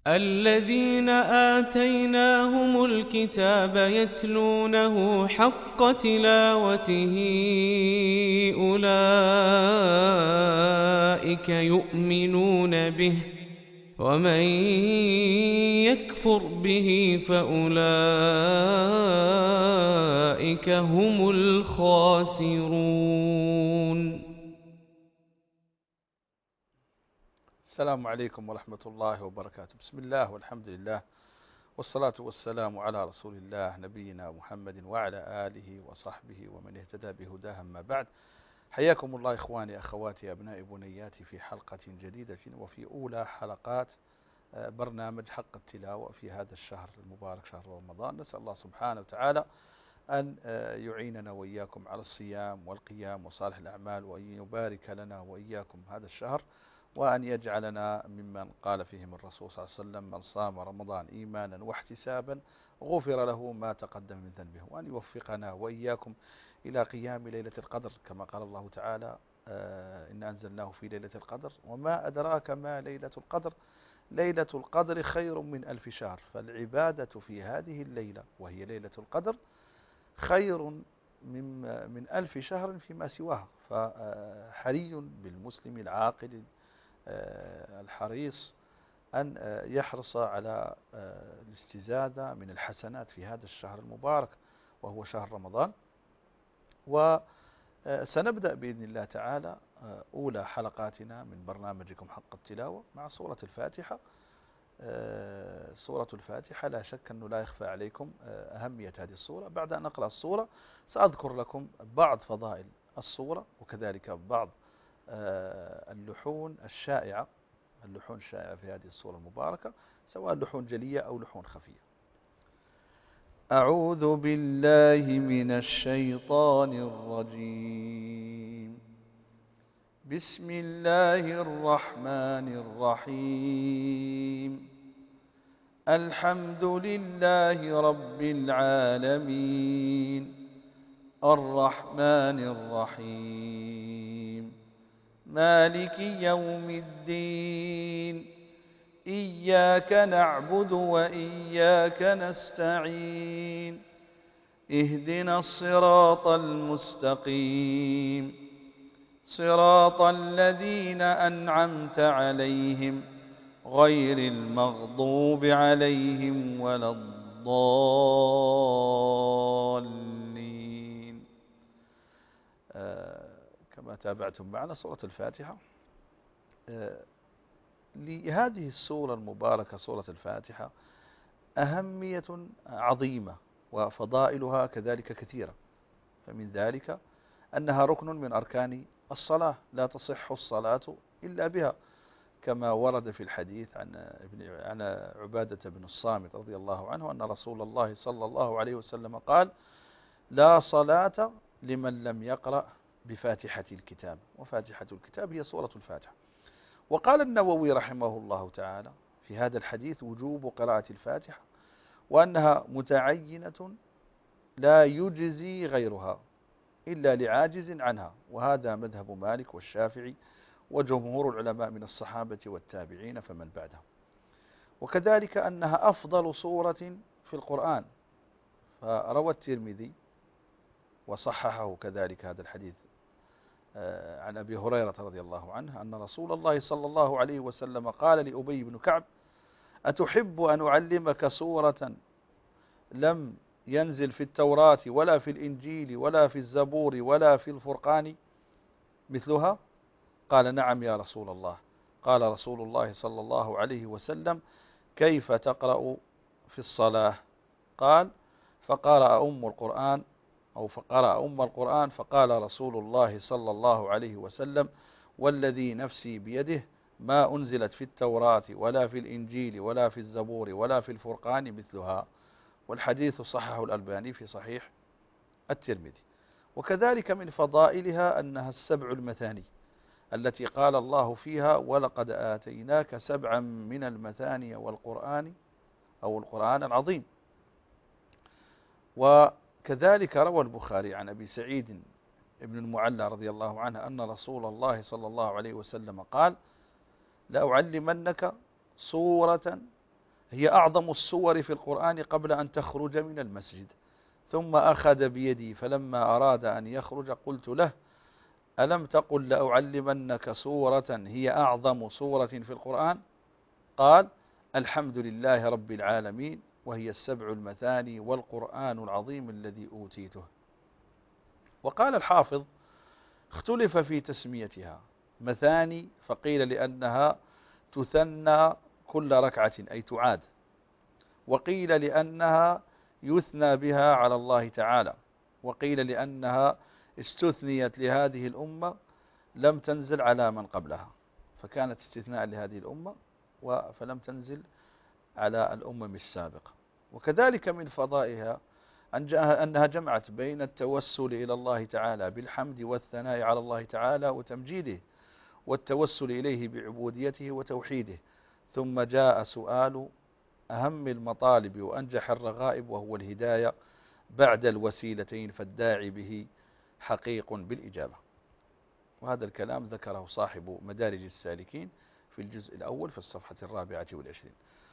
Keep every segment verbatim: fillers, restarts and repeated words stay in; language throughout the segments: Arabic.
الذين آتيناهم الكتاب يتلونه حق تلاوته أولئك يؤمنون به ومن يكفر به فأولئك هم الخاسرون. السلام عليكم ورحمة الله وبركاته. بسم الله والحمد لله والصلاة والسلام على رسول الله نبينا محمد وعلى آله وصحبه ومن اهتدى بهداه. أما بعد، حياكم الله إخواني أخواتي أبنائي بنياتي في حلقة جديدة وفي أولى حلقات برنامج حق التلاوة في هذا الشهر المبارك شهر رمضان. نسأل الله سبحانه وتعالى أن يعيننا وإياكم على الصيام والقيام وصالح الأعمال، وأن يبارك لنا وإياكم هذا الشهر، وأن يجعلنا ممن قال فيهم الرسول صلى الله عليه وسلم: من صام رمضان إيمانا واحتسابا غفر له ما تقدم من ذنبه، وأن يوفقنا وإياكم إلى قيام ليلة القدر كما قال الله تعالى: آه إن أنزلناه في ليلة القدر وما أدراك ما ليلة القدر ليلة القدر خير من ألف شهر. فالعبادة في هذه الليلة وهي ليلة القدر خير من من ألف شهر فيما سواها. فحري بالمسلم العاقل الحريص أن يحرص على الاستزادة من الحسنات في هذا الشهر المبارك وهو شهر رمضان. وسنبدأ بإذن الله تعالى أولى حلقاتنا من برنامجكم حق التلاوة مع سورة الفاتحة. سورة الفاتحة لا شك أنه لا يخفى عليكم أهمية هذه السورة. بعد أن أقرأ السورة سأذكر لكم بعض فضائل السورة وكذلك بعض اللحون الشائعة اللحون الشائعة في هذه السورة المباركة، سواء لحون جلية أو لحون خفية. أعوذ بالله من الشيطان الرجيم. بسم الله الرحمن الرحيم. الحمد لله رب العالمين الرحمن الرحيم مالك يوم الدين إياك نعبد وإياك نستعين اهدنا الصراط المستقيم صراط الذين أنعمت عليهم غير المغضوب عليهم ولا الضالين. آه كما تابعتم معنا سورة الفاتحة. آه لهذه السورة المباركة سورة الفاتحة أهمية عظيمة وفضائلها كذلك كثيرة. فمن ذلك أنها ركن من أركان الصلاة، لا تصح الصلاة إلا بها، كما ورد في الحديث عن ابن عن عبادة بن الصامت رضي الله عنه أن رسول الله صلى الله عليه وسلم قال: لا صلاة لمن لم يقرأ بفاتحة الكتاب. وفاتحة الكتاب هي سورة الفاتحة. وقال النووي رحمه الله تعالى في هذا الحديث وجوب قراءة الفاتحة، وأنها متعينة لا يجزي غيرها إلا لعاجز عنها، وهذا مذهب مالك والشافعي وجمهور العلماء من الصحابة والتابعين فمن بعدهم. وكذلك أنها أفضل سورة في القرآن. فروى الترمذي وصححه كذلك هذا الحديث عن أبي هريرة رضي الله عنه أن رسول الله صلى الله عليه وسلم قال لأبي بن كعب: أتحب أن أعلمك سورة لم ينزل في التوراة ولا في الإنجيل ولا في الزبور ولا في الفرقان مثلها؟ قال: نعم يا رسول الله. قال رسول الله صلى الله عليه وسلم: كيف تقرأ في الصلاة؟ قال: فقرأ أم القرآن أو فقرأ أم القرآن. فقال رسول الله صلى الله عليه وسلم: والذي نفسي بيده ما أنزلت في التوراة ولا في الإنجيل ولا في الزبور ولا في الفرقان مثلها. والحديث صححه الألباني في صحيح الترمذي. وكذلك من فضائلها أنها السبع المثاني التي قال الله فيها: ولقد آتيناك سبعا من المثاني والقرآن أو القرآن العظيم. وكذلك روى البخاري عن أبي سعيد ابن المعلى رضي الله عنه أن رسول الله صلى الله عليه وسلم قال: لأعلمنك سورة هي أعظم السور في القرآن قبل أن تخرج من المسجد. ثم أخذ بيدي فلما أراد أن يخرج قلت له ألم تقل لأعلمنك سورة هي أعظم سورة في القرآن؟ قال الحمد لله رب العالمين وهي السبع المثاني والقرآن العظيم الذي أوتيته. وقال الحافظ اختلف في تسميتها مثاني، فقيل لأنها تثنى كل ركعة أي تعاد، وقيل لأنها يثنى بها على الله تعالى، وقيل لأنها استثنيت لهذه الأمة لم تنزل على من قبلها، فكانت استثناء لهذه الأمة فلم تنزل على الأمم السابقة. وكذلك من فضائها أنها جمعت بين التوسل إلى الله تعالى بالحمد والثناء على الله تعالى وتمجيده، والتوسل إليه بعبوديته وتوحيده. ثم جاء سؤال أهم المطالب وأنجح الرغائب وهو الهداية بعد الوسيلتين، فالداعي به حقيق بالإجابة. وهذا الكلام ذكره صاحب مدارج السالكين في الجزء الأول في الصفحة الرابعة والعشرين.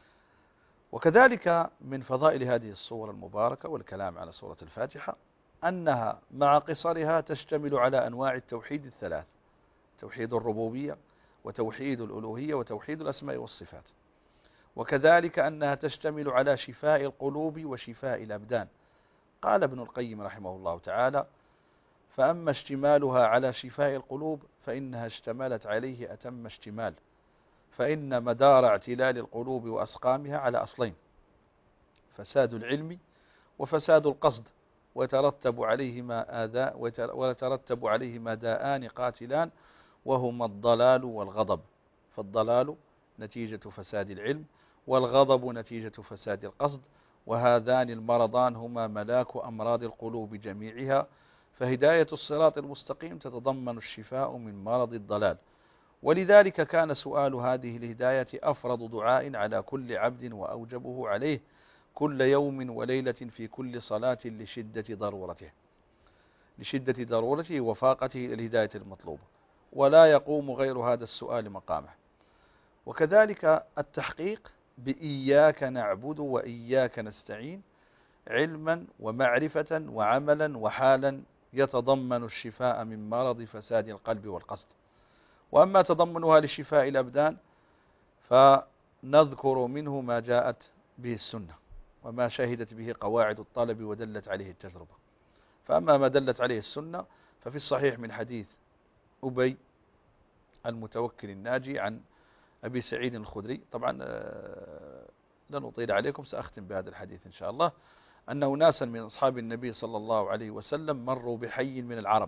وكذلك من فضائل هذه الصورة المباركة والكلام على سورة الفاتحة أنها مع قصرها تشتمل على أنواع التوحيد الثلاث: توحيد الربوبية وتوحيد الألوهية وتوحيد الأسماء والصفات. وكذلك أنها تشتمل على شفاء القلوب وشفاء الأبدان. قال ابن القيم رحمه الله تعالى: فأما اشتمالها على شفاء القلوب فإنها اشتملت عليه أتم اشتمال، فإن مدار اعتلال القلوب وأسقامها على أصلين: فساد العلم وفساد القصد، ويترتب عليهما آذاء ويترتب عليهما داءان قاتلان وهما الضلال والغضب. فالضلال نتيجة فساد العلم، والغضب نتيجة فساد القصد، وهذان المرضان هما ملاك أمراض القلوب جميعها. فهداية الصراط المستقيم تتضمن الشفاء من مرض الضلال، ولذلك كان سؤال هذه الهداية أفرض دعاء على كل عبد وأوجبه عليه كل يوم وليلة في كل صلاة لشدة ضرورته لشدة ضرورته وفاقته إلى الهداية المطلوبة، ولا يقوم غير هذا السؤال مقامه. وكذلك التحقيق بإياك نعبد وإياك نستعين علما ومعرفة وعملا وحالا يتضمن الشفاء من مرض فساد القلب والقصد. وأما تضمنها لشفاء الأبدان فنذكر منه ما جاءت به السنة وما شهدت به قواعد الطلب ودلت عليه التجربة. فأما ما دلت عليه السنة ففي الصحيح من حديث أبي المتوكل الناجي عن أبي سعيد الخدري، طبعا لن أطيل عليكم سأختم بهذا الحديث إن شاء الله، أن ناسا من أصحاب النبي صلى الله عليه وسلم مروا بحي من العرب،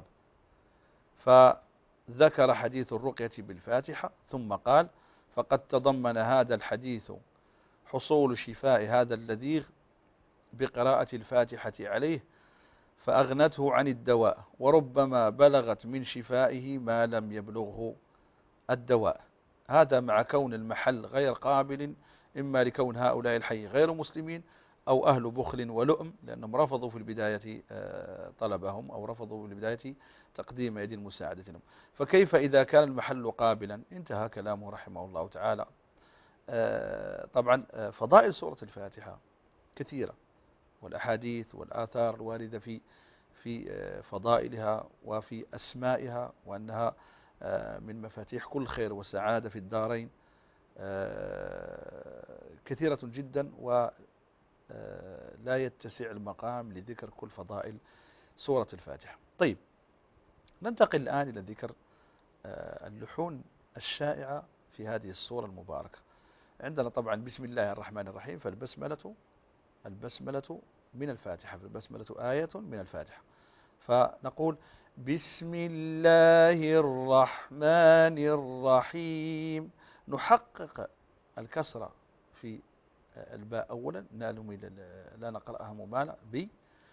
فذكر حديث الرقية بالفاتحة ثم قال: فقد تضمن هذا الحديث حصول شفاء هذا اللذيغ بقراءة الفاتحة عليه، فأغنته عن الدواء، وربما بلغت من شفائه ما لم يبلغه الدواء. هذا مع كون المحل غير قابل، إما لكون هؤلاء الحي غير مسلمين أو أهل بخل ولؤم، لأنهم رفضوا في البداية طلبهم أو رفضوا في البداية تقديم يد المساعدة لهم. فكيف إذا كان المحل قابلا؟ انتهى كلامه رحمه الله تعالى. طبعا فضائل سورة الفاتحة كثيرة، والأحاديث والآثار الواردة في في فضائلها وفي أسمائها، وأنها من مفاتيح كل خير وسعادة في الدارين كثيرة جدا، ولا يتسع المقام لذكر كل فضائل سورة الفاتحة. طيب، ننتقل الآن إلى ذكر اللحون الشائعة في هذه السورة المباركة. عندنا طبعا بسم الله الرحمن الرحيم، فالبسملة البسملة من الفاتحة، فالبسملة آية من الفاتحة. فنقول بسم الله الرحمن الرحيم، نحقق الكسرة في الباء أولا، لا نقرأها ممالة بي،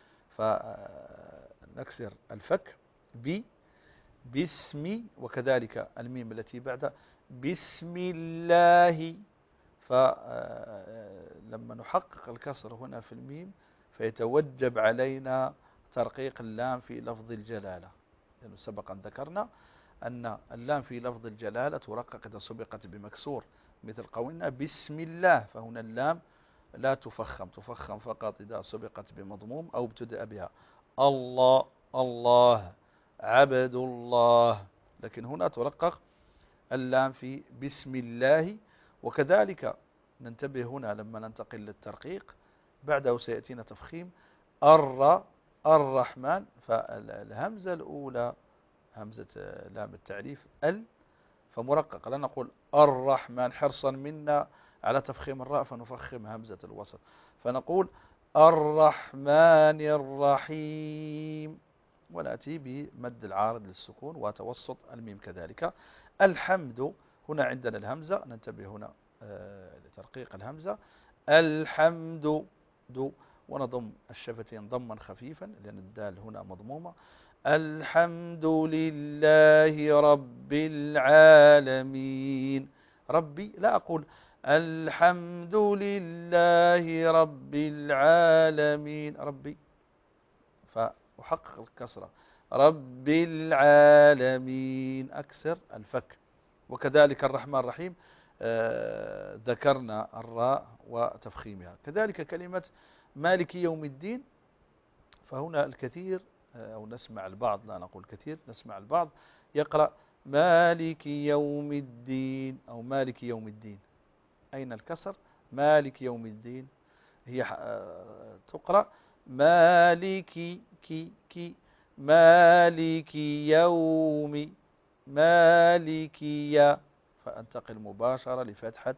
فنكسر الفك بي باسم، وكذلك الميم التي بعد بسم الله، فلما نحقق الكسر هنا في الميم فيتوجب علينا ترقيق اللام في لفظ الجلالة، لأنه يعني سبقا ذكرنا أن اللام في لفظ الجلالة ترقق إذا سبقت بمكسور مثل قولنا بسم الله، فهنا اللام لا تفخم، تفخم فقط إذا سبقت بمضموم أو ابتدأ بها. الله الله، عبد الله، لكن هنا ترقق اللام في بسم الله. وكذلك ننتبه هنا لما ننتقل للترقيق بعده سيأتينا تفخيم الر الرحمن، فالهمزة الأولى همزة لام التعريف ال، فمرقق، لا نقول الرحمن حرصا منا على تفخيم الراء فنفخم همزة الوسط، فنقول الرحمن الرحيم، ونأتي بمد العارض للسكون وتوسط الميم كذلك. الحمد، هنا عندنا الهمزة، ننتبه هنا لترقيق الهمزة الحمد دو، ونضم الشفتين ضما خفيفا لأن الدال هنا مضمومة. الحمد لله رب العالمين، ربي لا أقول الحمد لله رب العالمين ربي، فأحقق الكسرة رب العالمين، أكسر الفك. وكذلك الرحمن الرحيم آه ذكرنا الراء وتفخيمها. كذلك كلمة مالك يوم الدين، فهنا الكثير أو نسمع البعض، لا نقول كثير، نسمع البعض يقرأ مالك يوم الدين أو مالك يوم الدين. أين الكسر؟ مالك يوم الدين هي تقرأ مالك كي كي مالك يوم مالك يا، فأنتقل مباشرة لفتحة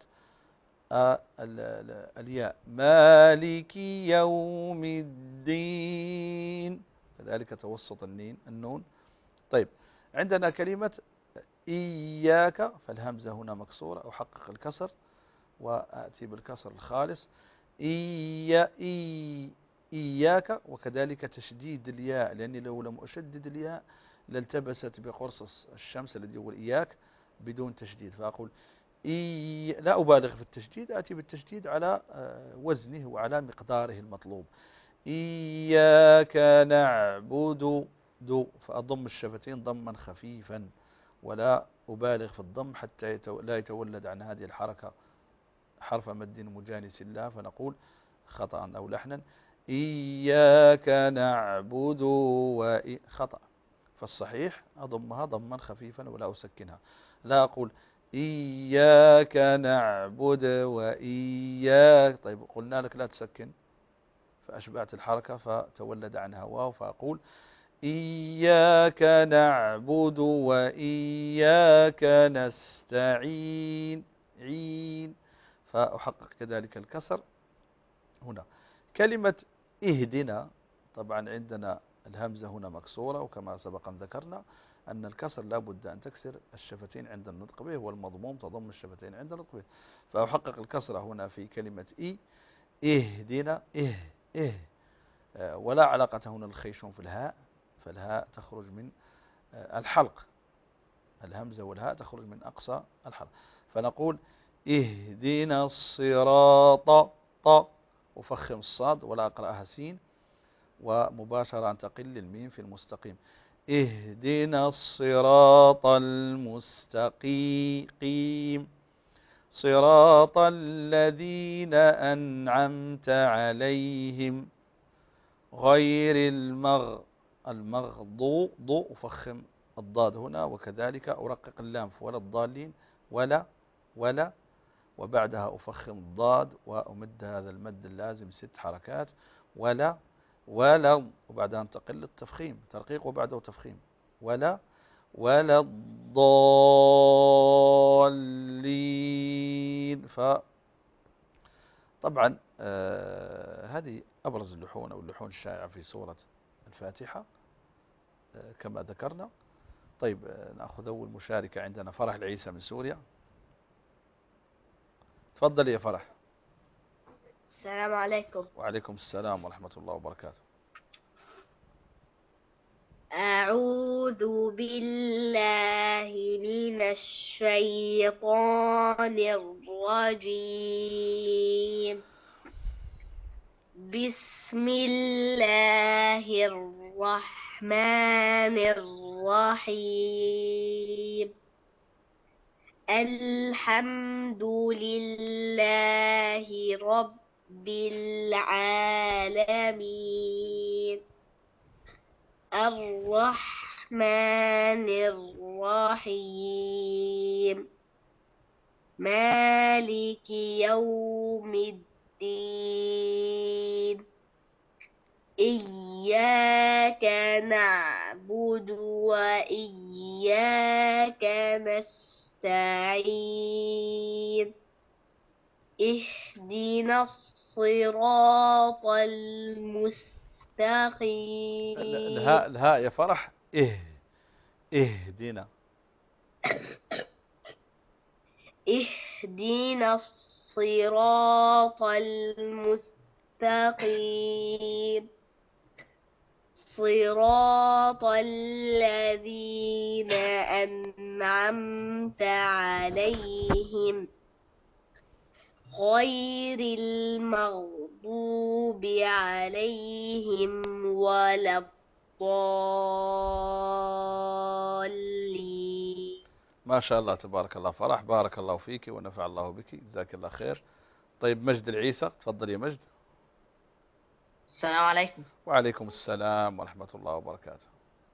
الياء مالك يوم الدين، كذلك توسط النين النون. طيب عندنا كلمة إياك، فالهمزة هنا مكسورة، أحقق الكسر وأتي بالكسر الخالص إيا إي إياك، وكذلك تشديد الياء، لأني لو لم أشدد الياء لالتبست بقرص الشمس الذي هو إياك بدون تشديد، فأقول إي، لا أبالغ في التشديد، أتي بالتشديد على وزنه وعلى مقداره المطلوب. إياك نعبد دو، فأضم الشفتين ضما خفيفا ولا أبالغ في الضم حتى لا يتولد عن هذه الحركة حرف مد مجانس الله، فنقول خطأ أو لحنا إياك نعبد وإي، خطأ، فالصحيح أضمها ضما خفيفا ولا أسكنها، لا أقول إياك نعبد وإياك. طيب قلنا لك لا تسكن، فأشبعت الحركة فتولد عنها واو، فأقول إياك نعبد وإياك نستعين عين، فأحقق كذلك الكسر هنا. كلمة اهدنا، طبعا عندنا الهمزة هنا مكسورة، وكما سبقا ذكرنا أن الكسر لا بد أن تكسر الشفتين عند النطق به، والمضموم تضم الشفتين عند النطق به، فأحقق الكسرة هنا في كلمة إي اهدنا إه إه، ولا علاقة هنا الخيشوم في الهاء، فالهاء تخرج من الحلق، الهمزة والهاء تخرج من أقصى الحلق، فنقول اهدنا الصراط ط، أفخم الصاد ولا أقرأها سين، ومباشرة انتقل للميم في المستقيم اهدنا الصراط المستقيم صراط الذين أنعمت عليهم غير المغ المغضوب ضوء، أفخم الضاد هنا، وكذلك أرقق اللام ولا الضالين ولا ولا، وبعدها أفخم الضاد وأمد هذا المد اللازم ست حركات ولا ولا، وبعدها انتقل للتفخيم ترقيق وبعده تفخيم ولا ولا الضالين. فطبعا آه هذه أبرز اللحون أو اللحون الشائعة في سورة الفاتحة آه كما ذكرنا. طيب آه نأخذ أول مشاركة عندنا فرح العيسى من سوريا. تفضل يا فرح. السلام عليكم. وعليكم السلام ورحمة الله وبركاته. أعوذ بالله من الشيطان الرجيم. بسم الله الرحمن الرحيم. الحمد لله رب العالمين الرحمن الرحيم مالك يوم الدين إياك نعبد وإياك نستعين اهدنا الصراط المستقيم. الهاء الهاء يا فرح إه اهدنا اهدنا الصراط المستقيم صراط الذين أنعمت عليهم غير المغضوب عليهم ولا الضالين. ما شاء الله تبارك الله فرح، بارك الله فيك ونفع الله بك، جزاك الله خير. طيب مجد العيسى، تفضل يا مجد. السلام عليكم. وعليكم السلام ورحمة الله وبركاته.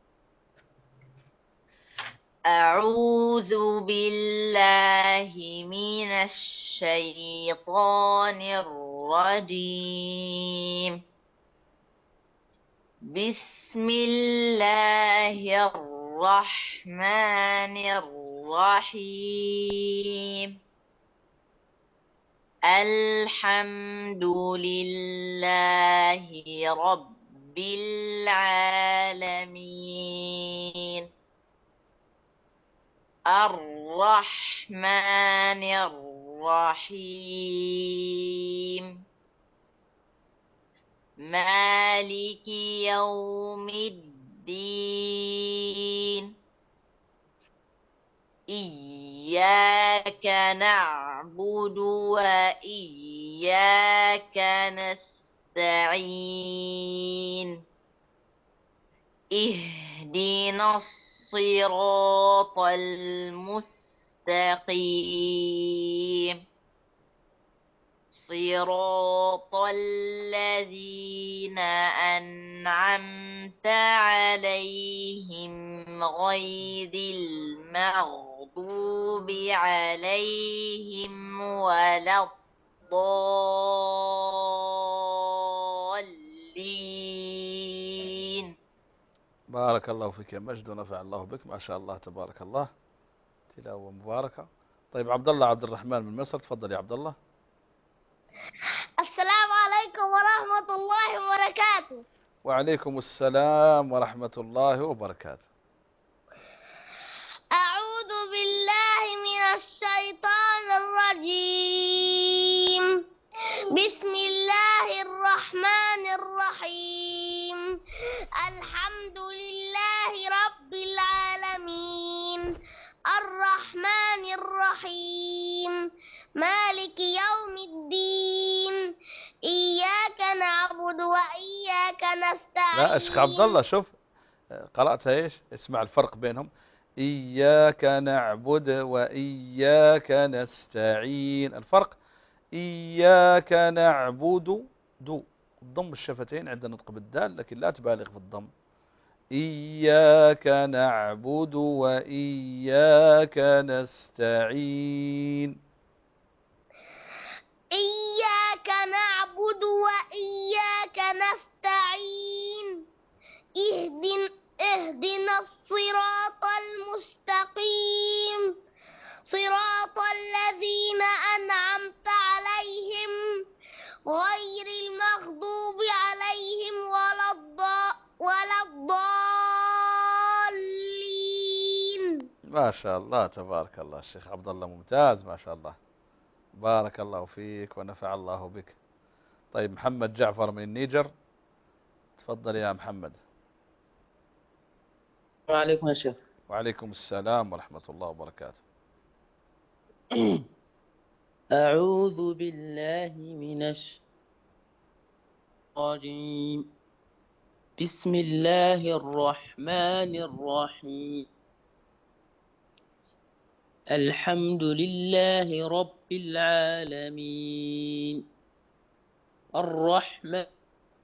أعوذ بالله من الشيطان الرجيم. بسم الله الرحمن الرحيم. الحمد لله رب العالمين الرحمن الرحيم مالك يوم الدين إياك نعبد وإياك نستعين اهدنا الصراط المستقيم صراط الذين أنعمت عليهم غير المغضوب عليهم ولا الضالين. بارك الله فيك يا مجد ونفع الله بك، ما شاء الله تبارك الله، تلاوة مباركة. طيب عبد الله عبد الرحمن من مصر، تفضل يا عبد الله. السلام عليكم ورحمة الله وبركاته. وعليكم السلام ورحمة الله وبركاته. أعوذ بالله من الشيطان الرجيم. بسم الله الرحمن الرحيم. الحمد لله رب العالمين الرحمن الرحيم مالك يوم الدين إياك نعبد وإياك نستعين. لا أشيخ عبد الله، شوف قرأتها إيش؟ اسمع الفرق بينهم. إياك نعبد وإياك نستعين، الفرق إياك نعبد دو ضم الشفتين عند النطق بالدال، لكن لا تبالغ في الضم. إياك نعبد وإياك نستعين. إياك نعبد وإياك نستعين اهدنا اهدنا الصراط المستقيم صراط الذين أنعمت عليهم غير المغضوب عليهم ولا الض ولا الضالين. ما شاء الله تبارك الله، الشيخ عبد الله ممتاز ما شاء الله، بارك الله فيك ونفع الله بك. طيب محمد جعفر من النيجر، تفضل يا محمد. وعليكم يا شيخ. وعليكم السلام ورحمة الله وبركاته. أعوذ بالله من الشيطان الرجيم. بسم الله الرحمن الرحيم. الحمد لله رب العالمين الرحمن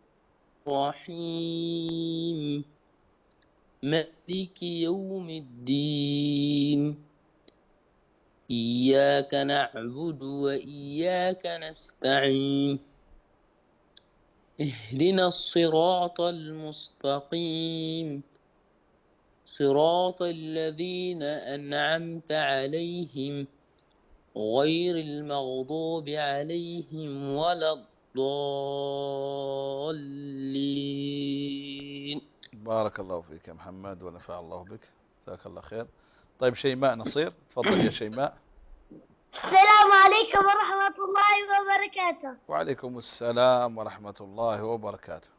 الرحيم مالك يوم الدين إياك نعبد وإياك نستعين اهدنا الصراط المستقيم صراط الذين أنعمت عليهم غير المغضوب عليهم ولا الضالين. بارك الله فيك يا محمد ونفع الله بك، جزاك الله خير. طيب شيماء نصير، تفضل يا شيماء. السلام عليكم ورحمة الله وبركاته. وعليكم السلام ورحمة الله وبركاته.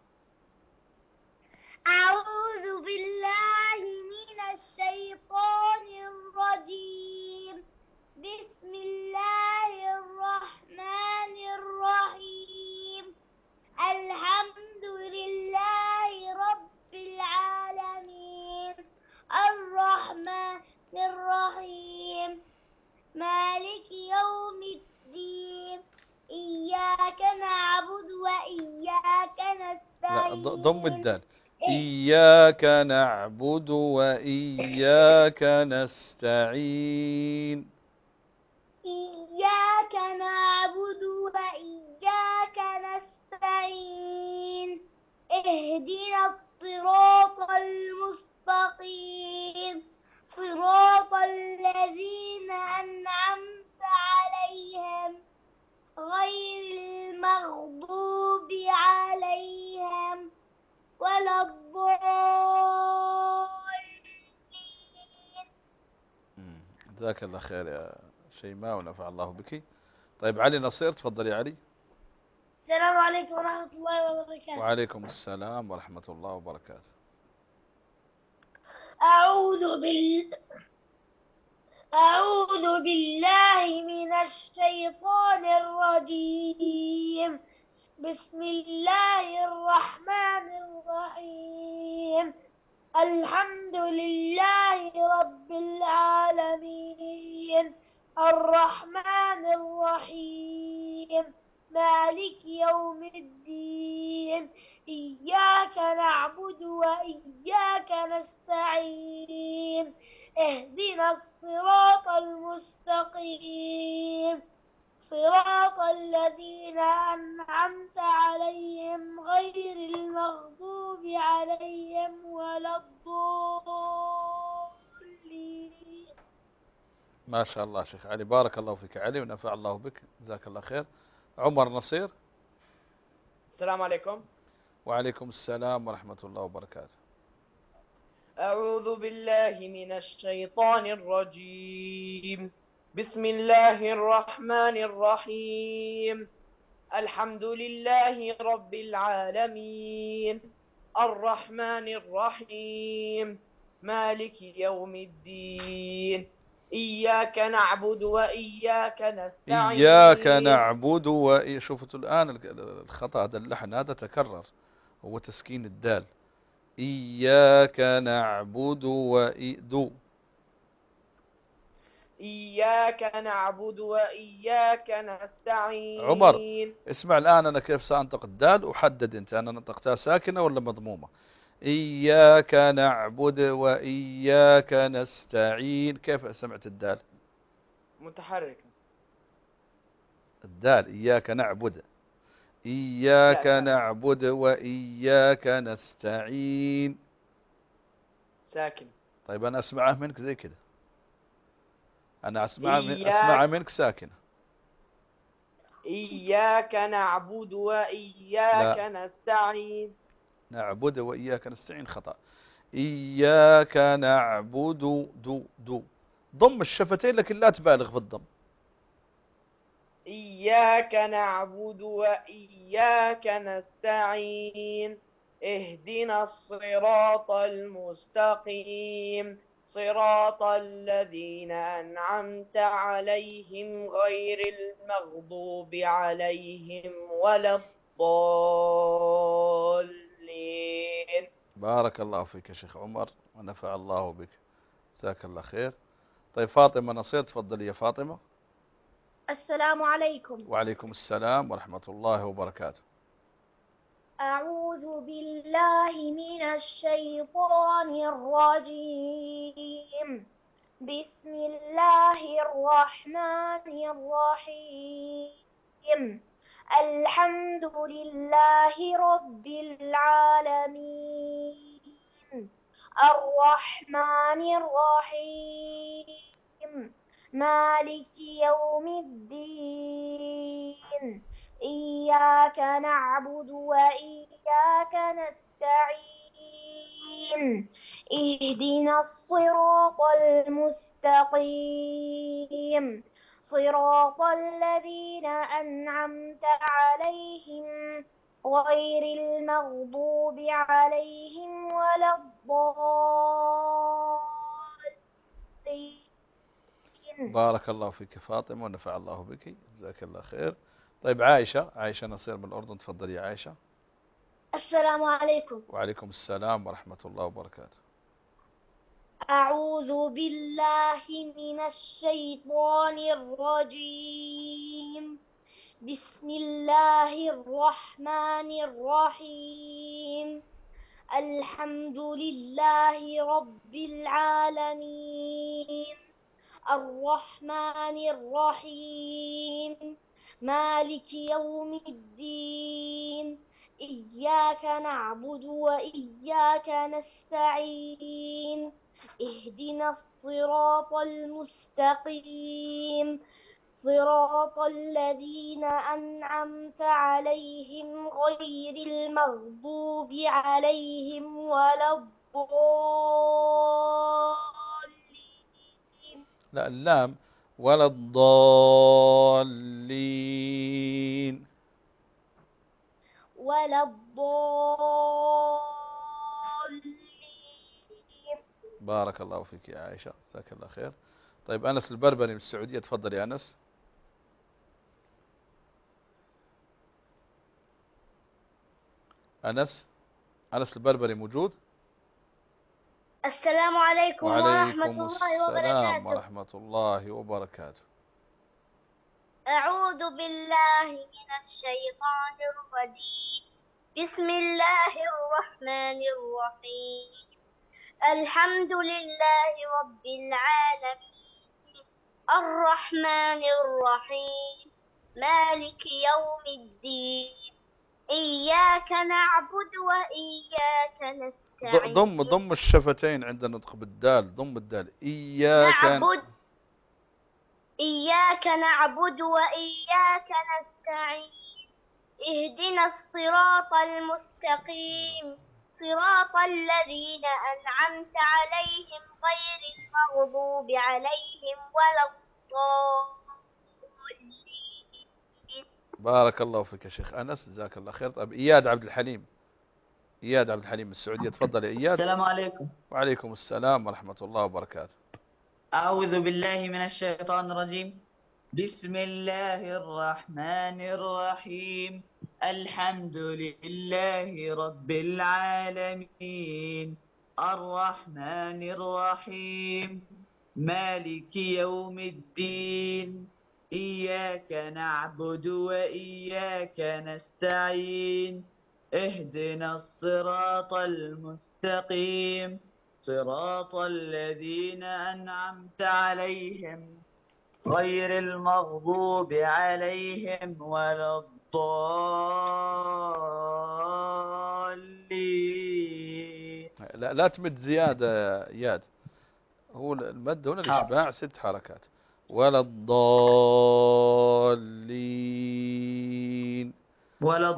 أعوذ بالله من الشيطان الرجيم. بسم الله الرحمن الرحيم. الحمد لله رب العالمين الرحمن الرحيم مالك يوم الدين إياك نعبد وإياك لا نستعين. ضم الدال. إياك نعبد وإياك نستعين. إياك نعبد وإياك نستعين اهدنا الصراط المستقيم صراط الذين أنعمت عليهم غير المغضوب عليهم ولا الضالين. جزاك الله خير يا شيماء ونفع الله بك. طيب علي نصير، تفضل يا علي. السلام عليكم ورحمة الله وبركاته. وعليكم السلام ورحمة الله وبركاته. أعوذ بال أعوذ بالله من الشيطان الرجيم. بسم الله الرحمن الرحيم. الحمد لله رب العالمين الرحمن الرحيم مالك يوم الدين إياك نعبد وإياك نستعين اهدنا الصراط المستقيم صراط الذين أنعمت عليهم غير المغضوب عليهم ولا الضالين. ما شاء الله شيخ علي، بارك الله فيك علي ونفع الله بك، جزاك الله خير. عمر نصير. السلام عليكم. وعليكم السلام ورحمة الله وبركاته. أعوذ بالله من الشيطان الرجيم. بسم الله الرحمن الرحيم. الحمد لله رب العالمين الرحمن الرحيم مالك يوم الدين إياك نعبد وإياك نستعين. إياك نعبد و شوفتوا الآن الخطأ هذا، اللحن هذا تكرر، هو تسكين الدال. إياك نعبد وإيدو. إياك نعبد وإياك نستعين. عمر اسمع الآن أنا كيف سأنطق الدال، وحدد أنت أنا نطقتها ساكنة ولا مضمومة. إياك نعبد وإياك نستعين، كيف سمعت الدال؟ متحرك. الدال إياك نعبد إياك نعبد وإياك نستعين ساكن. طيب أنا أسمعه منك زي كده، أنا أسمع من أسمع منك ساكنة. إياك نعبد وإياك لا. نستعين. نعبد وإياك نستعين خطأ. إياك نعبد دو دو ضم الشفتين لكن لا تبالغ في الضم. إياك نعبد وإياك نستعين اهدنا الصراط المستقيم صراط الذين أنعمت عليهم غير المغضوب عليهم ولا الضالين. بارك الله فيك يا شيخ عمر ونفع الله بك، جزاك الله خير. طيب فاطمة نصير، تفضلي يا فاطمة. السلام عليكم. وعليكم السلام ورحمة الله وبركاته. أعوذ بالله من الشيطان الرجيم. بسم الله الرحمن الرحيم. الحمد لله رب العالمين، الرحمن الرحيم، مالك يوم الدين، إياك نعبد وإياك نستعين، اهدنا الصراط المستقيم، صراط الذين أنعمت عليهم غير المغضوب عليهم ولا الضالين. بارك الله فيك فاطمة ونفع الله بك، جزاك الله خير. طيب عائشة، عائشة نصير من الأردن، تفضلي يا عائشة. السلام عليكم. وعليكم السلام ورحمة الله وبركاته. أعوذ بالله من الشيطان الرجيم. بسم الله الرحمن الرحيم. الحمد لله رب العالمين، الرحمن الرحيم، مالك يوم الدين، إياك نعبد وإياك نستعين، اهدنا الصراط المستقيم، صراط الذين أنعمت عليهم غير المغضوب عليهم ولا الضالين. لا اللام، ولا الضالين. ولا الضالين. بارك الله فيك يا عائشة، جزاك الله خير. طيب أنس البربري من السعودية، تفضل يا أنس. أنس أنس البربري موجود؟ السلام عليكم ورحمة وعليكم الله السلام وبركاته. ورحمة الله وبركاته. أعوذ بالله من الشيطان الرجيم. بسم الله الرحمن الرحيم. الحمد لله رب العالمين، الرحمن الرحيم، مالك يوم الدين، إياك نعبد وإياك نستعين. ضم ضم الشفتين عند النطق بالدال، ضم الدال. إياك نعبد إياك نعبد وإياك نستعين، اهدنا الصراط المستقيم، صراط الذين أنعمت عليهم غير المغضوب عليهم ولا الضالين. بارك الله فيك يا شيخ أنس، جزاك الله خير. طيب إياد عبد الحليم، إياد عبد الحليم من السعودية، تفضل يا إياد. السلام عليكم. وعليكم السلام ورحمة الله وبركاته. أعوذ بالله من الشيطان الرجيم. بسم الله الرحمن الرحيم. الحمد لله رب العالمين، الرحمن الرحيم، مالك يوم الدين، إياك نعبد وإياك نستعين، اهدنا الصراط المستقيم، صراط الذين أنعمت عليهم غير المغضوب عليهم ولا الضالين. لا لا تمد زيادة يا إياد، هو المد هنا الإشباع ست حركات. ولا الضالين. ولا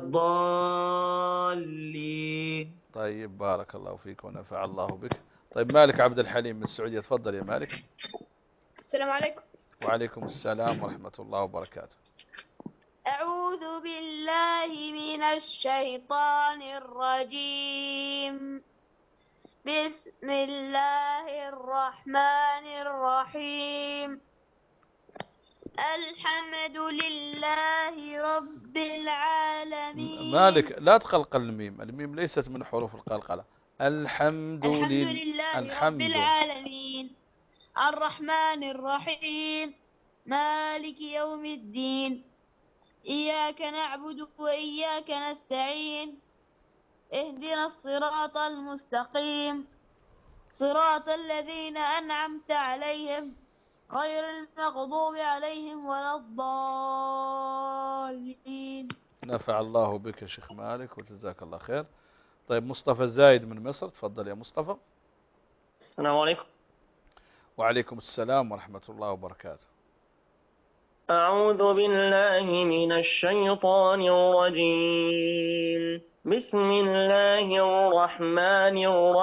الضالين. طيب بارك الله فيك ونفع الله بك. طيب مالك عبد الحليم من السعودية، تفضل يا مالك. السلام عليكم. وعليكم السلام ورحمة الله وبركاته. أعوذ بالله من الشيطان الرجيم. بسم الله الرحمن الرحيم. الحمد لله رب العالمين. مالك لا تقلقل الميم، الميم ليست من حروف القلقلة. الحمد, الحمد لله لله الحمد رب العالمين، الرحمن الرحيم مالك يوم الدين إياك نعبد وإياك نستعين اهدنا الصراط المستقيم صراط الذين أنعمت عليهم غير المغضوب عليهم ولا الضالين. نفع الله بك يا شيخ مالك وجزاك الله خير. طيب مصطفى الزايد من مصر، تفضل يا مصطفى. السلام عليكم. وعليكم السلام ورحمة الله وبركاته. أعوذ بالله من الشيطان الرجيم. بسم الله الرحمن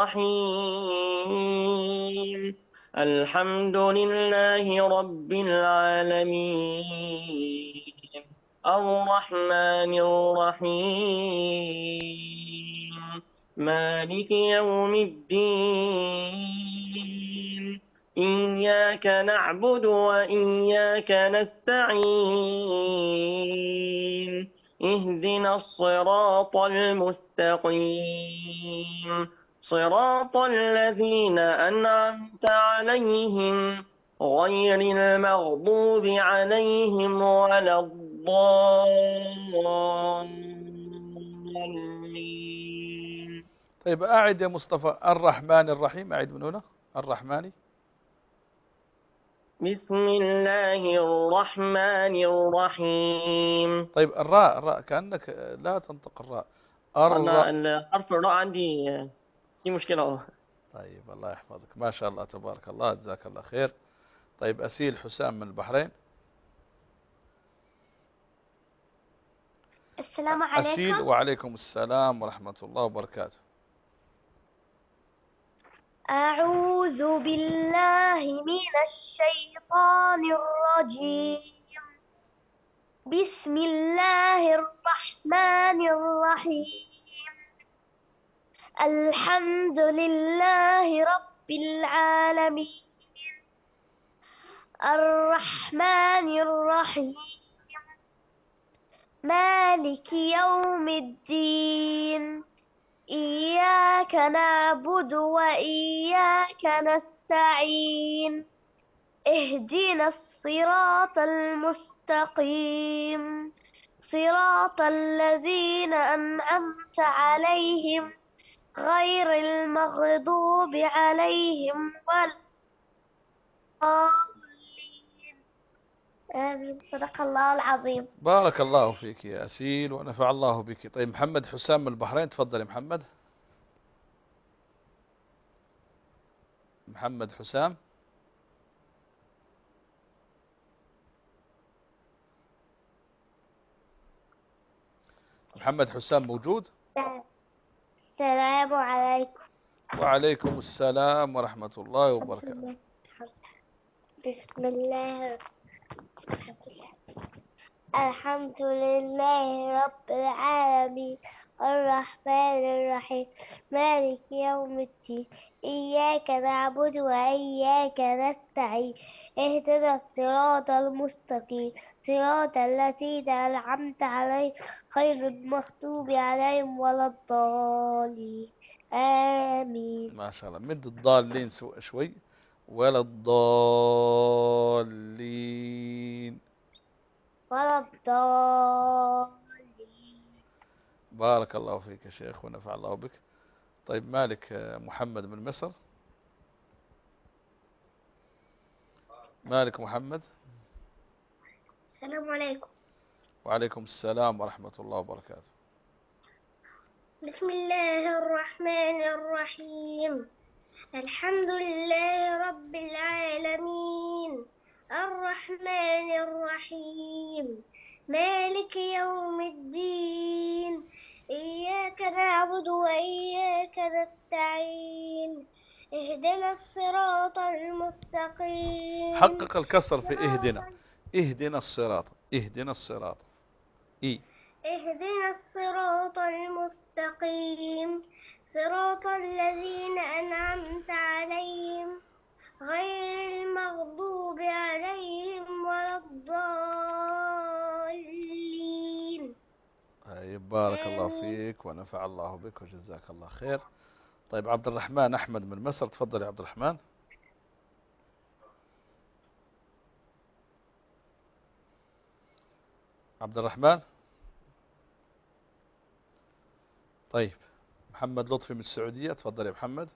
الرحيم. الحمد لله رب العالمين الرحمن الرحيم مالك يوم الدين إياك نعبد وإياك نستعين اهدنا الصراط المستقيم صراط الذين أنعمت عليهم غير المغضوب عليهم ولا الضالين. طيب أعد يا مصطفى الرحمن الرحيم، أعد من هنا الرحمن. بسم الله الرحمن الرحيم. طيب الراء، الراء كأنك لا تنطق الراء. الراء أنا حرف الراء عندي في مشكلة. طيب الله يحفظك، ما شاء الله تبارك الله، جزاك الله خير. طيب أسيل حسام من البحرين. السلام عليكم. أسيل وعليكم السلام ورحمة الله وبركاته. أعوذ بالله من الشيطان الرجيم. بسم الله الرحمن الرحيم. الحمد لله رب العالمين الرحمن الرحيم مالك يوم الدين إياك نعبد وإياك نستعين اهدنا الصراط المستقيم صراط الذين أنعمت عليهم غير المغضوب عليهم ولا الضالين. آمين. صدق الله العظيم. بارك الله فيك يا أسيل ونفع الله بك. طيب محمد حسام من البحرين، تفضل يا محمد. محمد حسام. محمد حسام موجود؟ السلام عليكم. وعليكم السلام ورحمة الله وبركاته. بسم الله الحمد لله رب العالمين الرحمن الرحيم مالك يوم الدين إياك نعبد وإياك نستعين اهدنا الصراط المستقيم صراط الذين أنعمت عليهم غير المغضوب عليهم ولا الضالين. آمين. ما شاء الله. مد الضالين شوي. ولا الضالين. ولا الضالين. بارك الله فيك يا شيخ ونفع الله بك. طيب مالك محمد من مصر. مالك محمد. السلام عليكم. وعليكم السلام ورحمة الله وبركاته. بسم الله الرحمن الرحيم الحمد لله رب العالمين الرحمن الرحيم مالك يوم الدين إياك نعبد وإياك نستعين اهدنا الصراط المستقيم. حقق الكسر في اهدنا. اهدنا الصراط. اهدنا الصراط. إيه؟ اهدنا الصراط المستقيم صراط الذين أنعمت عليهم غير المغضوب عليهم ولا الضالين. طيب بارك الله فيك ونفع الله بك وجزاك الله خير. طيب عبد الرحمن أحمد من مصر، تفضل يا عبد الرحمن. عبد الرحمن. طيب محمد لطفي من السعودية، تفضل يا محمد.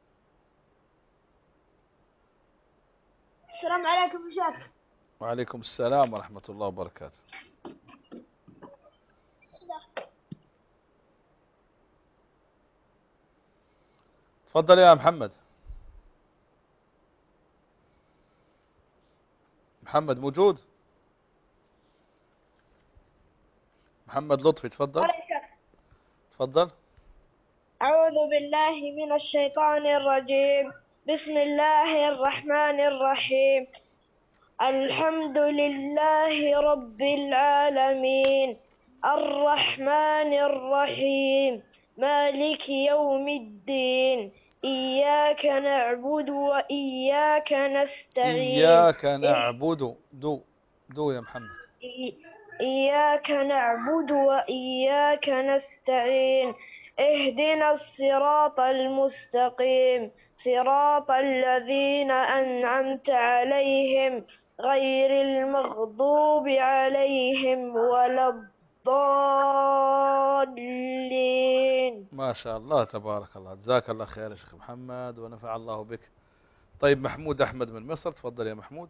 السلام عليكم شيخ. وعليكم السلام ورحمة الله وبركاته. تفضل يا محمد. محمد موجود؟ محمد لطفي تفضل. تفضل. أعوذ بالله من الشيطان الرجيم. بسم الله الرحمن الرحيم. الحمد لله رب العالمين الرحمن الرحيم مالك يوم الدين إياك نعبد وإياك نستعين. إياك نعبد. دو دو يا محمد. إياك نعبد وإياك نستعين. اهدنا الصراط المستقيم صراط الذين أنعمت عليهم غير المغضوب عليهم ولا الضالين. ما شاء الله تبارك الله، جزاك الله خير يا شيخ محمد ونفع الله بك. طيب محمود أحمد من مصر، تفضل يا محمود.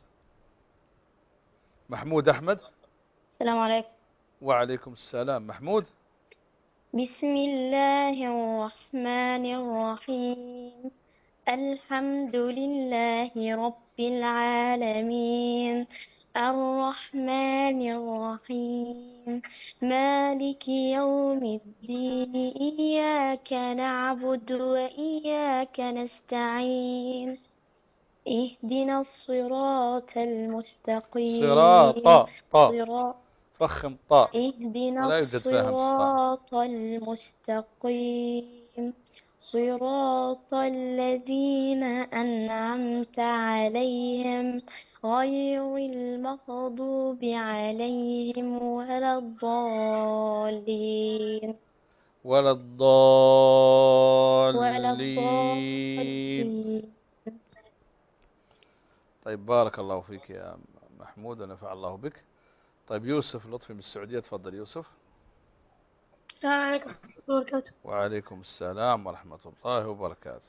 محمود أحمد. السلام عليكم. وعليكم السلام. محمود. بسم الله الرحمن الرحيم. الحمد لله رب العالمين الرحمن الرحيم مالك يوم الدين إياك نعبد وإياك نستعين. اهدنا الصراط المستقيم. صراط طا صراط فخم طاء. اهدنا ولا يوجد فيها الصراط المستقيم صراط الذين أنعمت عليهم غير المغضوب عليهم ولا الضالين. ولا ولا الضالين. الضالين. طيب بارك الله فيك يا محمود ونفع الله بك. طيب يوسف لطفي من السعودية، تفضل يوسف. السلام عليكم ورحمة الله وبركاته. وعليكم السلام ورحمة الله وبركاته.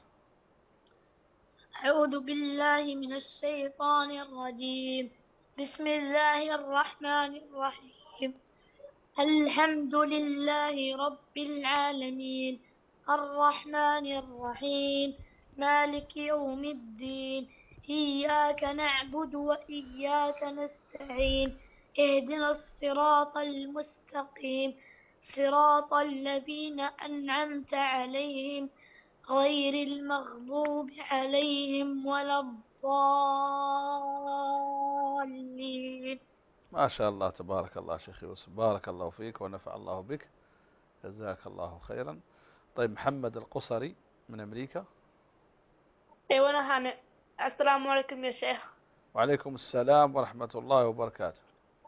أعوذ بالله من الشيطان الرجيم. بسم الله الرحمن الرحيم. الحمد لله رب العالمين الرحمن الرحيم مالك يوم الدين إياك نعبد وإياك نستعين. اهدنا الصراط المستقيم صراط الذين أنعمت عليهم غير المغضوب عليهم ولا الضالين. ما شاء الله تبارك الله شيخ يوسف، بارك الله فيك ونفع الله بك، جزاك الله خيرا. طيب محمد القصري من أمريكا. ايوه انا هانئ. السلام عليكم يا شيخ. وعليكم السلام ورحمة الله وبركاته.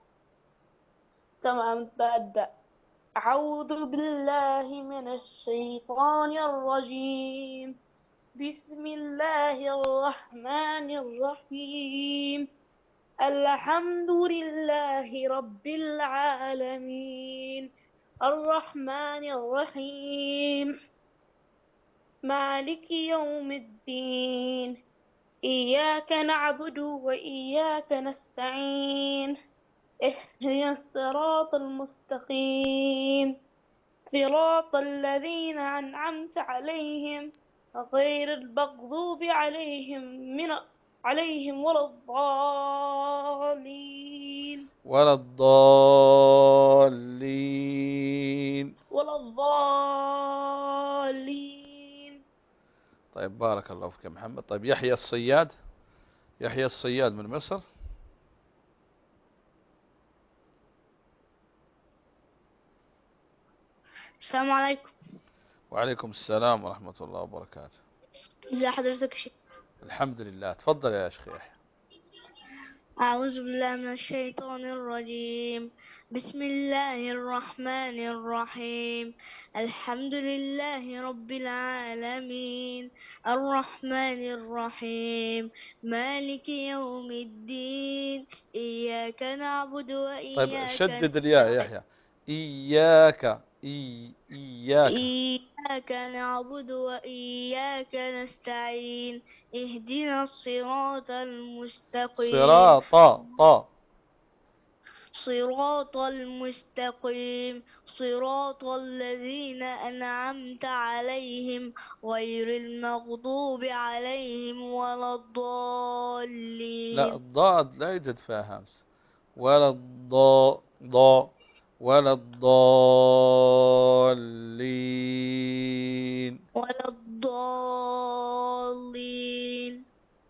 تمام ببدأ. أعوذ بالله من الشيطان الرجيم. بسم الله الرحمن الرحيم. الحمد لله رب العالمين الرحمن الرحيم مالك يوم الدين إياك نعبد وإياك نستعين. اهدنا الصراط المستقيم صراط الذين أنعمت عليهم غير المغضوب عليهم من عليهم ولا الضالين. ولا الضالين. ولا الضالين. طيب بارك الله فيك يا محمد. طيب يحيى الصياد. يحيى الصياد من مصر. السلام عليكم. وعليكم السلام ورحمة الله وبركاته. ازي حضرتك يا شيخ؟ الحمد لله، تفضل يا شيخ يحيى. أعوذ بالله من الشيطان الرجيم. بسم الله الرحمن الرحيم. الحمد لله رب العالمين الرحمن الرحيم مالك يوم الدين إياك نعبد طيب وإياك شدد الياء يا يحيى. إياك إي إياك إياك نعبد وإياك نستعين اهدنا الصراط المستقيم صراط طا صراط المستقيم صراط الذين أنعمت عليهم غير المغضوب عليهم ولا لا الضالين. الضاد لا يوجد فيها همس، ولا الضاء ضاء ولا الضالين. ولا الضالين.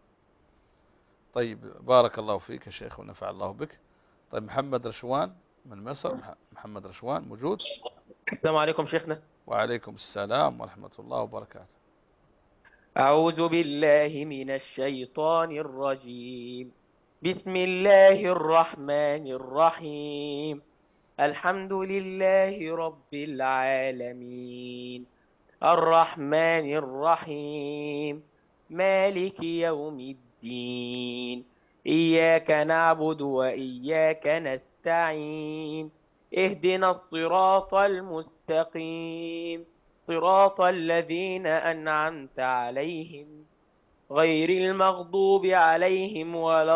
طيب بارك الله فيك يا شيخ ونفع الله بك. طيب محمد رشوان من مصر، محمد رشوان موجود؟ السلام عليكم شيخنا. وعليكم السلام ورحمة الله وبركاته. أعوذ بالله من الشيطان الرجيم. بسم الله الرحمن الرحيم. الحمد لله رب العالمين الرحمن الرحيم مالك يوم الدين إياك نعبد وإياك نستعين اهدنا الصراط المستقيم صراط الذين أنعمت عليهم غير المغضوب عليهم ولا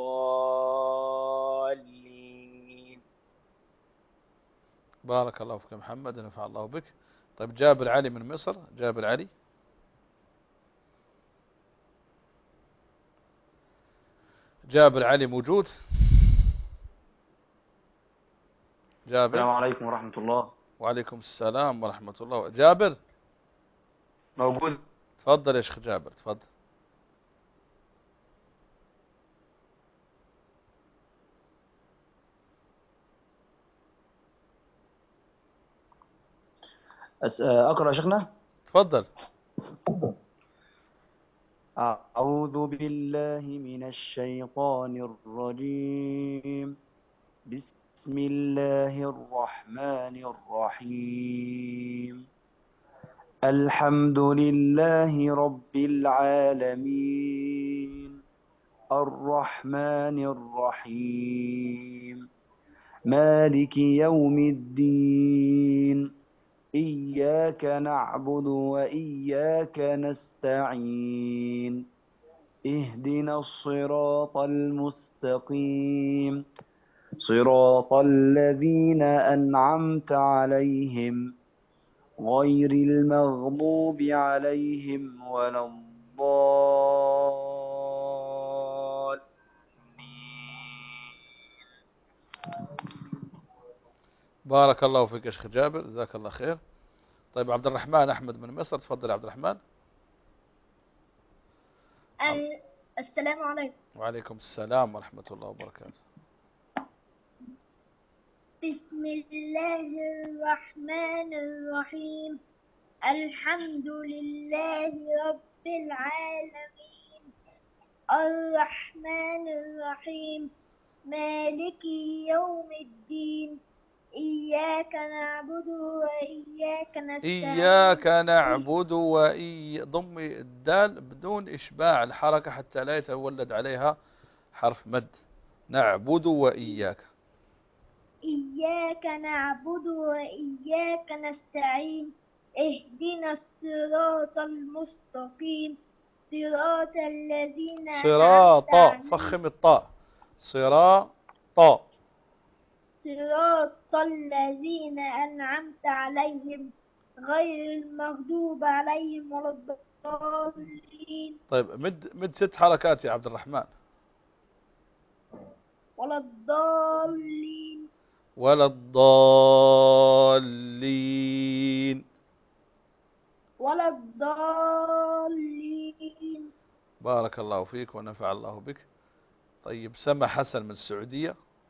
الضالين. بارك الله فيك محمد ونفع الله بك. طيب جابر علي من مصر، جابر علي. جابر علي موجود؟ جابر. السلام عليكم ورحمة الله. وعليكم السلام ورحمة الله. جابر موجود. تفضل يا شيخ جابر تفضل. أقرأ يا شيخنا؟ تفضل. أعوذ بالله من الشيطان الرجيم. بسم الله الرحمن الرحيم. الحمد لله رب العالمين الرحمن الرحيم مالك يوم الدين إياك نعبد وإياك نستعين اهدنا الصراط المستقيم صراط الذين أنعمت عليهم غير المغضوب عليهم ولا الضالين. بارك الله فيك يا شيخ جابر جزاك الله خير. طيب عبد الرحمن أحمد من مصر تفضل عبد الرحمن. السلام عليكم. وعليكم السلام ورحمة الله وبركاته. بسم الله الرحمن الرحيم. الحمد لله رب العالمين الرحمن الرحيم مالك يوم الدين إياك نعبد وإياك نستعين. إياك نعبد وإي ضم الدال بدون إشباع الحركة حتى لا يتولد عليها حرف مد. نعبد وإياك. إياك نعبد وإياك نستعين اهدنا الصراط المستقيم صراط الذين صراط فخم الطاء صراط صراط الذين أنعمت عليهم غير المغضوب عليهم ولا الضالين. طيب مد مد ست حركات يا عبد الرحمن. ولا الضالين. ولا الضالين. ولا الضالين. بارك الله فيك ونفع الله بك. طيب سما حسن من السعودية.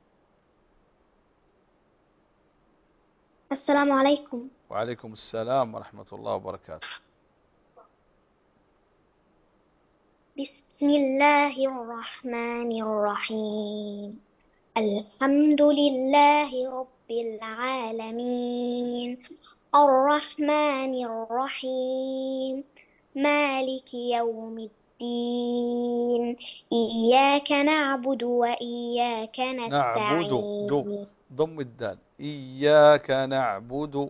السلام عليكم. وعليكم السلام ورحمة الله وبركاته. بسم بسم الله الرحمن الرحيم الحمد لله رب العالمين الرحمن الرحيم مالك يوم الدين إياك نعبد وإياك نعبد دو نستعين ضم الدال إياك نعبد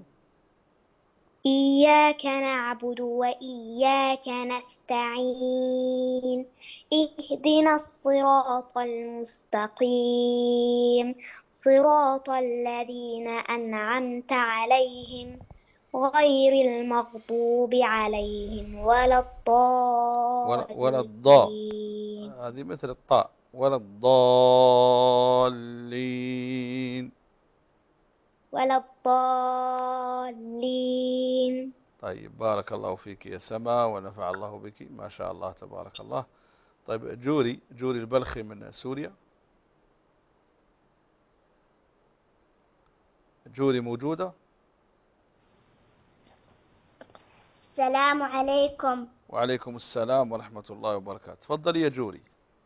إياك نعبد وإياك نستعين اهدنا الصراط المستقيم صراط الذين أنعمت عليهم غير المغضوب عليهم ولا ولا, ولا الضاء الضالين هذه مثل الطاء ولا الضالين ولا الضالين. طيب بارك الله فيك يا سما ونفع الله بك ما شاء الله تبارك الله. طيب جوري جوري البلخي من سوريا. جوري موجودة؟ السلام عليكم. وعليكم السلام ورحمة الله وبركاته. تفضلي يا جوري.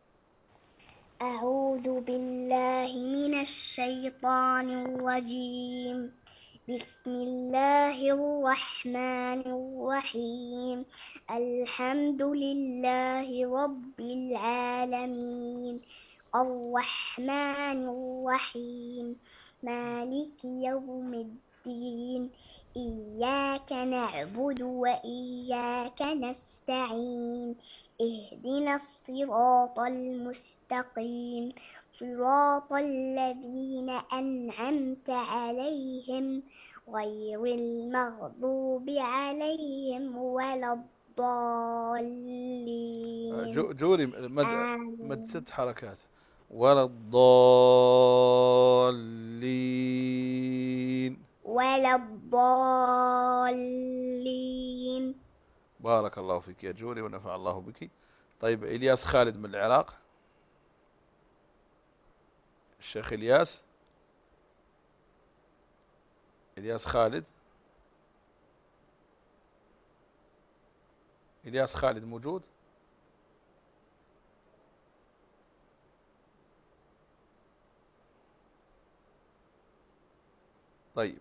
أعوذ بالله من الشيطان الرجيم بسم الله الرحمن الرحيم الحمد لله رب العالمين الرحمن الرحيم مالك يوم الدين إياك نعبد وإياك نستعين اهدنا الصراط المستقيم صراط الذين أنعمت عليهم غير المغضوب عليهم ولا الضالين. جو جوري مد, مد ست حركات. ولا الضالين ولا الضالين. بارك الله فيك يا جوري ونفع الله بك. طيب إلياس خالد من العراق. الشيخ إلياس إلياس خالد إلياس خالد موجود؟ طيب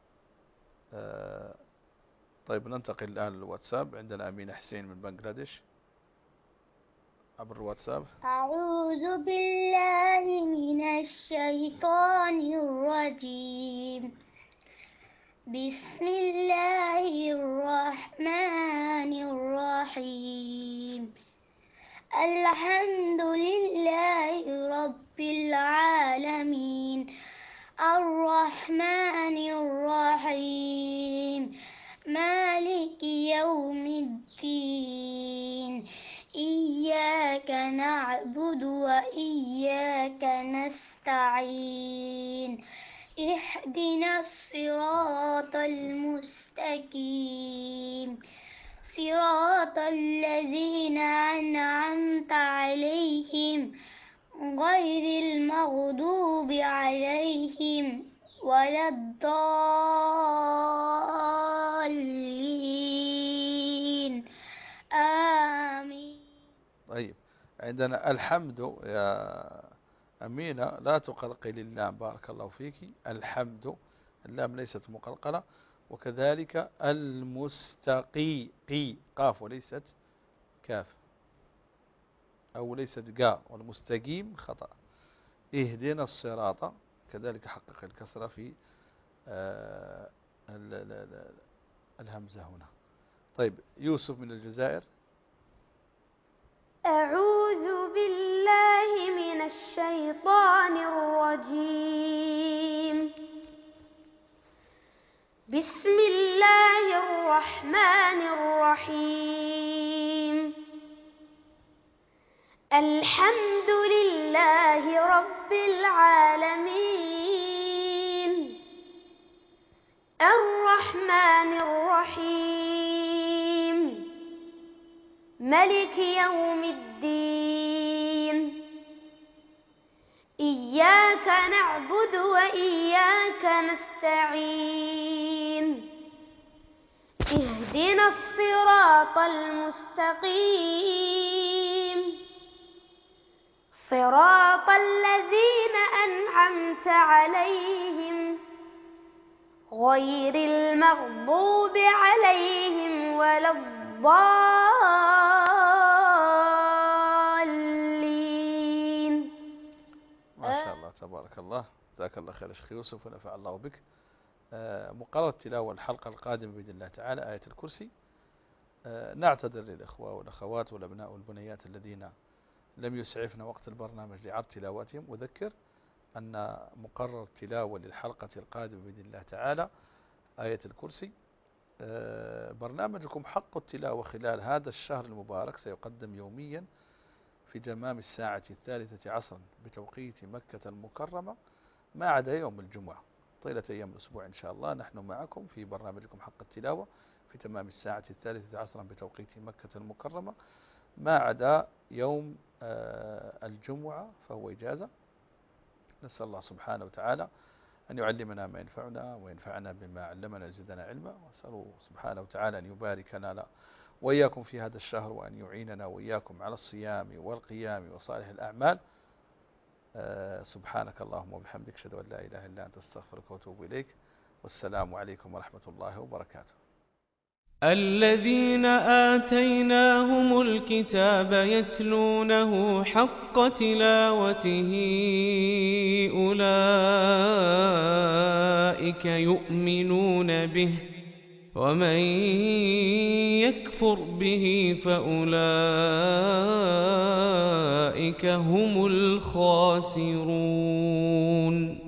آه طيب ننتقل الآن للواتساب. عندنا أمينة حسين من بنغلاديش عبر الواتساب. أعوذ بالله من الشيطان الرجيم بسم الله الرحمن الرحيم الحمد لله رب العالمين الرحمن الرحيم مالك يوم الدين إياك نعبد وإياك نستعين اهدنا الصراط المستقيم صراط الذين أنعمت عليهم غير المغضوب عليهم ولا الضالين آمين. طيب عندنا الحمد يا أمينة لا تقلقل اللام بارك الله فيك. الحمد اللام ليست مقلقلة. وكذلك المستقي قي قاف وليست كاف أو ليست قاء والمستقيم خطأ. اهدنا الصراط كذلك حقق الكسرة في آه الهمزة هنا. طيب يوسف من الجزائر. أعوذ بالله من الشيطان الرجيم بسم الله الرحمن الرحيم الحمد لله رب العالمين الرحمن الرحيم ملك يوم الدين إياك نعبد وإياك نستعين اهدنا الصراط المستقيم صراط الذين أنعمت عليهم غير المغضوب عليهم ولا الضالين. ما شاء الله تبارك الله، جزاك الله خير شيخ يوسف ونفع الله بك. مقرر التلاوة الحلقة القادمة بإذن الله تعالى آية الكرسي. نعتذر للإخوة والأخوات والأبناء والبنيات الذين لم يسعفنا وقت البرنامج لعرض تلاوتهم. أذكر أن مقرر التلاوة للحلقة القادمة بإذن الله تعالى آية الكرسي. برنامجكم حق التلاوة خلال هذا الشهر المبارك سيقدم يوميا في تمام الساعة الثالثة عصرا بتوقيت مكة المكرمة ما عدا يوم الجمعة. طيلة أيام الأسبوع إن شاء الله نحن معكم في برنامجكم حق التلاوة في تمام الساعة الثالثة عصرا بتوقيت مكة المكرمة ما عدا يوم الجمعة فهو إجازة. نسأل الله سبحانه وتعالى أن يعلمنا ما ينفعنا وينفعنا بما علمنا ويزيدنا علما، وأسأله سبحانه وتعالى أن يبارك لنا وإياكم في هذا الشهر وأن يعيننا وإياكم على الصيام والقيام وصالح الأعمال. أه سبحانك اللهم وبحمدك أشهد أن لا إله إلا أنت أستغفرك وأتوب إليك، والسلام عليكم ورحمة الله وبركاته. الذين آتيناهم الكتاب يتلونه حق تلاوته أولئك يؤمنون به، ومن يكفر به فأولئك هم الخاسرون.